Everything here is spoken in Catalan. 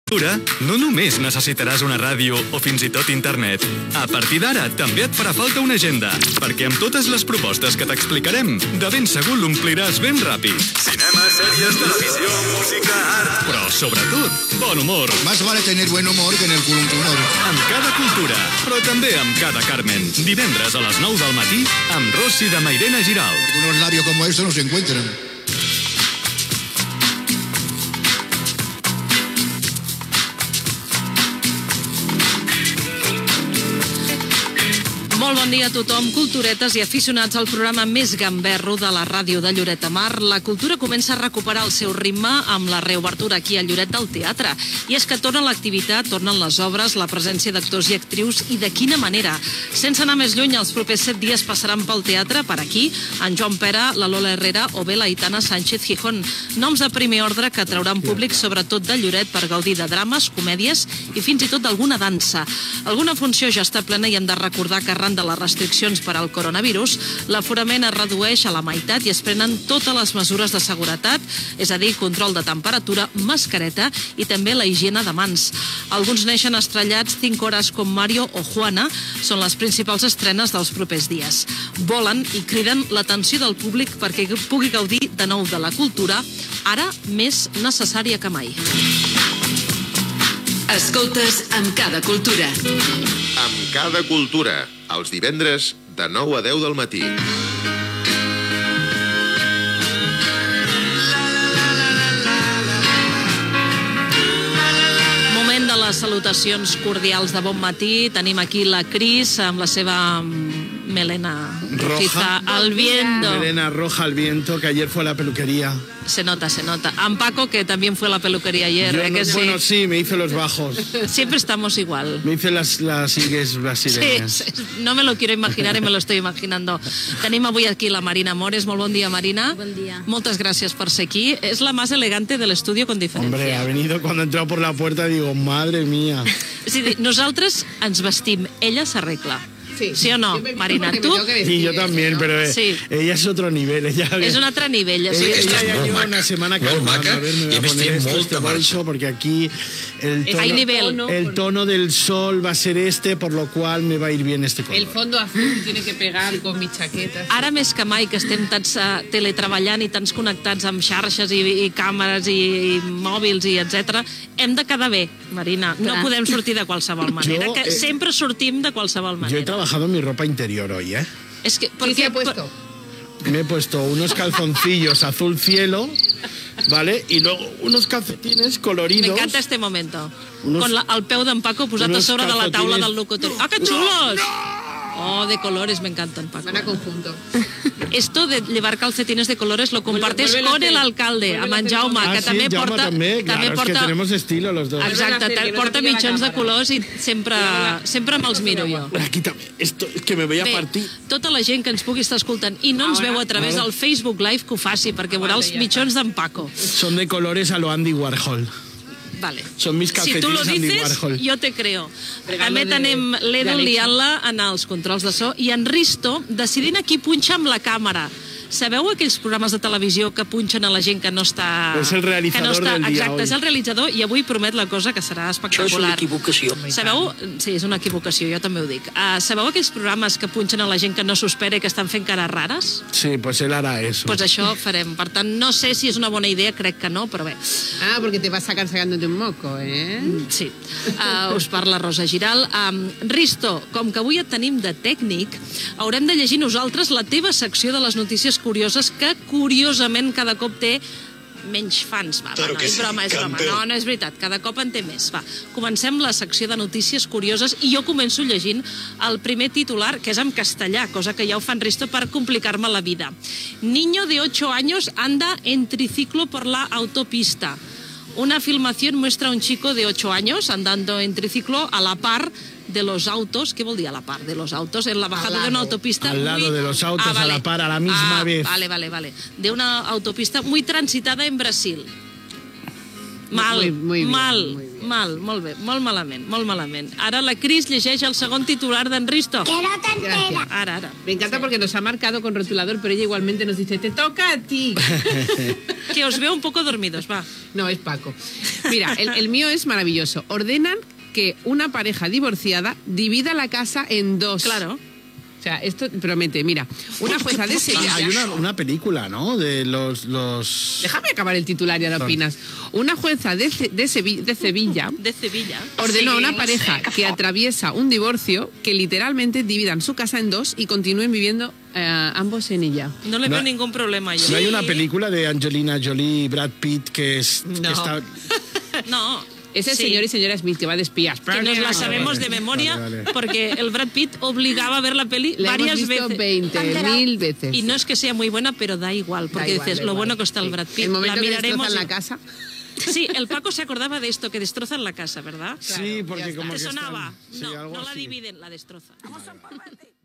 No només necessitaràs una ràdio o fins i tot internet. A partir d'ara també et farà falta una agenda, perquè amb totes les propostes que t'explicarem, de ben segur l'ompliràs ben ràpid. Cinema, sèries, televisió, música, art... Però, sobretot, bon humor. Más vale tener buen humor que en el columpiador. Amb cada cultura, però també amb cada Carmen. Divendres a les 9 del matí, amb Rossi de Mairena Giralt. Unos labios como estos no se encuentran. Molt bon dia a tothom, culturetes i aficionats al programa més gamberro de la ràdio de Lloret de Mar. La cultura comença a recuperar el seu ritme amb la reobertura aquí a Lloret del Teatre. I és que torna l'activitat, tornen les obres, la presència d'actors i actrius, i de quina manera. Sense anar més lluny, els propers 7 dies passaran pel teatre, per aquí, en Joan Pera, la Lola Herrera o bé la Aitana Sánchez Gijón. Noms de primer ordre que atrauran públic sobretot de Lloret per gaudir de drames, comèdies i fins i tot d'alguna dansa. Alguna funció ja està plena i hem de recordar que arran de les restriccions per al coronavirus, l'aforament es redueix a la meitat i es prenen totes les mesures de seguretat, és a dir, control de temperatura, mascareta i també la higiene de mans. Alguns neixen estrellats, 5 hores com Mario o Juana són les principals estrenes dels propers dies. Volen i criden l'atenció del públic perquè pugui gaudir de nou de la cultura, ara més necessària que mai. Escoltes Amb Cada Cultura. Amb Cada Cultura, els divendres de 9 a 10 del matí. Moment de les salutacions cordials de bon matí. Tenim aquí la Cris amb la seva melena roja al viento. Melena roja al viento, que ayer fue a la peluquería. Se nota, se nota. A Paco, que también fue a la peluquería ayer. Yo que no, bueno, sí, me hice los bajos. Siempre estamos igual. Me hice las higues brasileñas. Sí, no me lo quiero imaginar y me lo estoy imaginando. Tenim avui aquí la Marina Mores. Molt bon dia, Marina. Bon dia. Moltes gràcies per ser aquí. És la más elegante del estudio con diferencia. Hombre, ha venido cuando he entrado por la puerta, digo, madre mía. Sí, nosaltres ens vestim, ella s'arregla. Sí o no, Marina? ¿Tú? Sí, yo también, pero sí. Ella es otro nivel. Ella es un altre nivell. Ella ya lleva una semana que a ver, me voy a poner este bolso porque aquí el tono del sol va a ser este, por lo cual me va a ir bien este color. El fondo azul tiene que pegar con mi chaqueta. Ara més que mai, que estem tants teletreballant i tants connectats amb xarxes i càmeres i mòbils i etc, hem de quedar bé, Marina. No podem sortir de qualsevol manera, que sempre sortim de qualsevol manera. Yo he trabajado mi ropa interior hoy, ¿eh? Es que, ¿Qué se ha puesto? Me he puesto unos calzoncillos azul cielo, ¿vale? Y luego unos calcetines coloridos. Me encanta este momento. Con el peu d'en Paco posat a sobre de la taula del locutor. ¡Ah, qué chulos! Oh, de colores, me encantan, Paco. Van a conjunto. Esto de llevar calcetines de colores lo compartes con el alcalde, amb en Jaume, que també porta... Claro, es que tenemos estilo los dos. Exacte, porta mitjons de colors i sempre me'ls miro jo. Aquí també, esto es que me voy a partir. Tota la gent que ens pugui estar escoltant i no ens veu a través del Facebook Live, que ho faci, perquè veurà els mitjons d'en Paco. Son de colores a lo Andy Warhol. Vale. Son mis calcetines si tu lo Andy dices, Warhol. yo te creo. També tenim l'Edu liant-la en els controls de so i en Risto decidint a qui punxa amb la càmera. Sabeu aquells programes de televisió que punxen a la gent que no està... És el realitzador del dia. Exacte, és el realitzador i avui promet la cosa que serà espectacular. Això és una equivocació. Sabeu? Sí, és una equivocació, jo també ho dic. Sabeu aquells programes que punxen a la gent que no s'ho espera i que estan fent cares rares? Sí, pues él hará eso. Pues això farem. Per tant, no sé si és una bona idea, crec que no, però bé. Ah, porque te vas a sacar sacándote un moco, ¿eh? Sí. Us parla Rosa Giral. Risto, com que avui et tenim de tècnic, haurem de llegir nosaltres la teva secció de les notícies curioses que, curiosament, cada cop té menys fans. Va, no, és broma. No és veritat, cada cop en té més. Va, comencem la secció de notícies curioses i jo començo llegint el primer titular, que és en castellà, cosa que ja ho fan Risto per complicar-me la vida. Niño de 8 años anda en triciclo por la autopista. Una filmación muestra a un chico de 8 años andando en triciclo a la par de los autos. ¿Qué vol dir a la par de los autos? En la bajada de una autopista... Al lado de los autos, a la par, a la misma vez. Vale. De una autopista muy transitada en Brasil. Mal, muy bien, mal, muy bien. mal, molt bé, molt malament. Ara la Cris llegeix el segon titular d'en Risto. Gracias. Ara. Me encanta porque nos ha marcado con rotulador, pero ella igualmente nos dice, te toca a ti. Que os veo un poco dormidos, va. No, es Paco. Mira, el mío es maravilloso. Ordenan que una pareja divorciada divida la casa en dos. Claro. O sea, esto promete. Mira, una jueza de Sevilla... Hay una película, ¿no? De los... Déjame acabar el titular y ahora opinas. Una jueza de Sevilla ordenó a una pareja que atraviesa un divorcio que literalmente dividan su casa en dos y continúen viviendo ambos en ella. No le veo ningún problema yo. ¿No hay una película de Angelina Jolie y Brad Pitt que es... No. Que está... No. Es el señor y señora Smith que va de espías. Que nos la sabemos de memoria porque el Brad Pitt obligaba a ver la peli varias veces. 20.000 veces. Y no es que sea muy buena, pero da igual, porque dices, lo bueno que está el Brad Pitt. El momento la que miraremos destrozan la casa. Sí, el Paco se acordaba de esto, que destrozan la casa, ¿verdad? Sí, porque como ¿Te que sonaba? están... Sí, No algo la así. dividen, la destrozan.